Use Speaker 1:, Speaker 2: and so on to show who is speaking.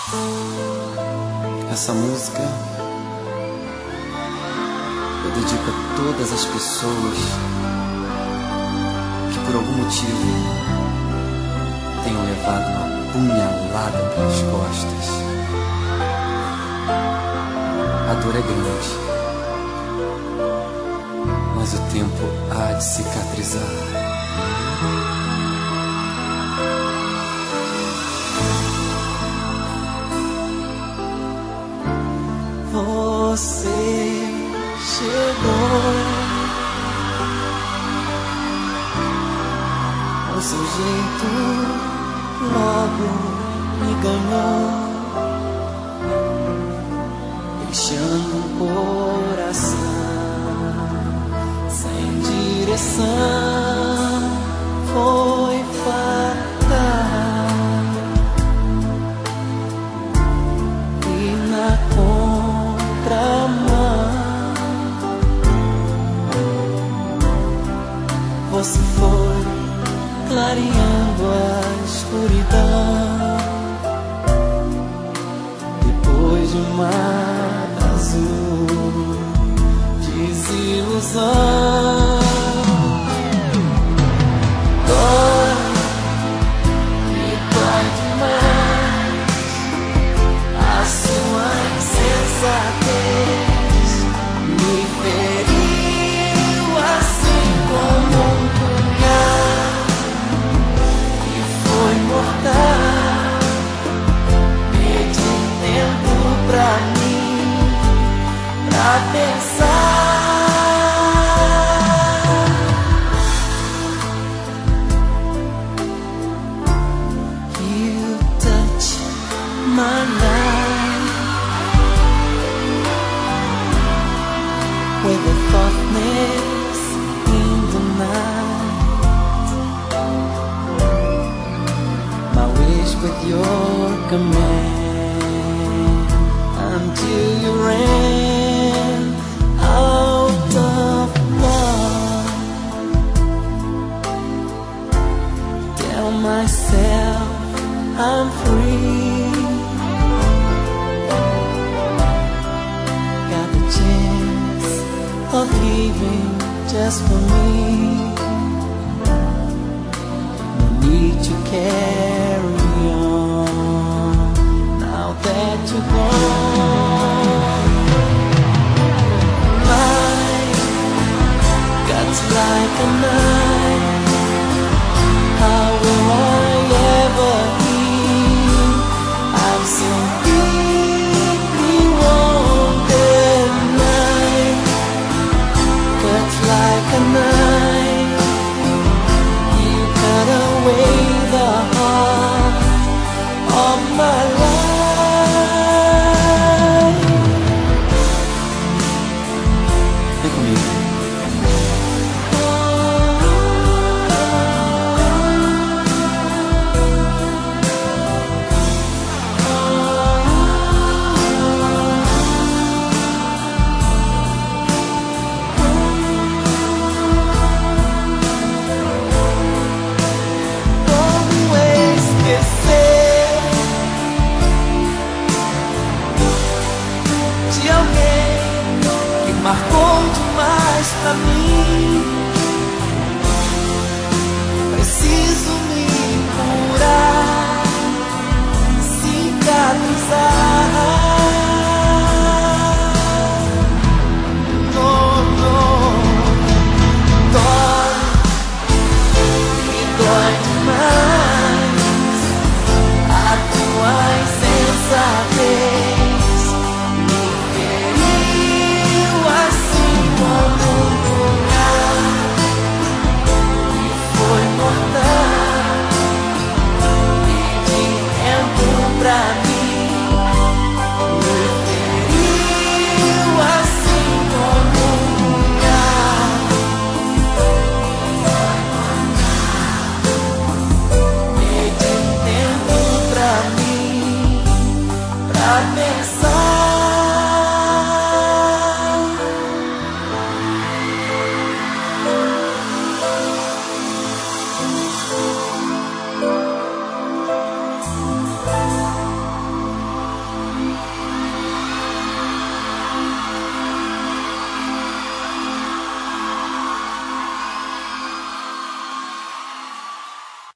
Speaker 1: Essa música eu dedico a todas as pessoas que por algum motivo tenham levado uma punhalada pelas costas. A dor é grande, mas o tempo há de cicatrizar.
Speaker 2: Você chegou, o seu jeito logo me ganhou, deixando um coração sem direção. Foi fatal e na você foi clareando a escuridão. Depois de um mar azul, desilusão. Dói, me dói demais a sua insensatez. Me feriu assim como um punhal e foi mortal. Pedi tempo pra mim, pra pensar. You touch my life with a softness in the night. My wish with your command until you ran out of love. Tell myself I'm free. Got the chance of leaving just for me. No need to care.